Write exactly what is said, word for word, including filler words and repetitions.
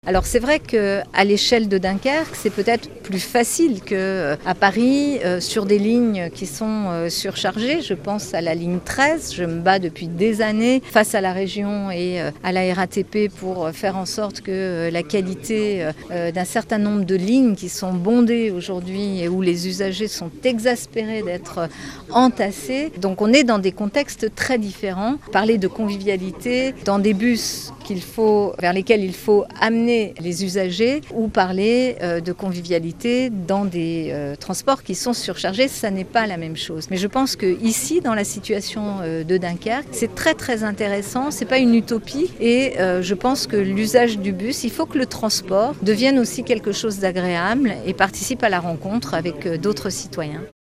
Alors c'est vrai qu'à l'échelle de Dunkerque, c'est peut-être plus facile qu'à Paris, euh, sur des lignes qui sont euh, surchargées. Je pense à la ligne treize, je me bats depuis des années face à la région et euh, à la R A T P pour faire en sorte que euh, la qualité euh, d'un certain nombre de lignes qui sont bondées aujourd'hui et où les usagers sont exaspérés d'être entassés. Donc on est dans des contextes très différents. Parler de convivialité dans des bus qu'il faut, vers lesquels il faut amener les usagers ou parler euh, de convivialité dans des euh, transports qui sont surchargés, ça n'est pas la même chose. Mais je pense qu'ici, dans la situation euh, de Dunkerque, c'est très très intéressant, c'est pas une utopie et euh, je pense que l'usage du bus, il faut que le transport devienne aussi quelque chose d'agréable et participe à la rencontre avec euh, d'autres citoyens.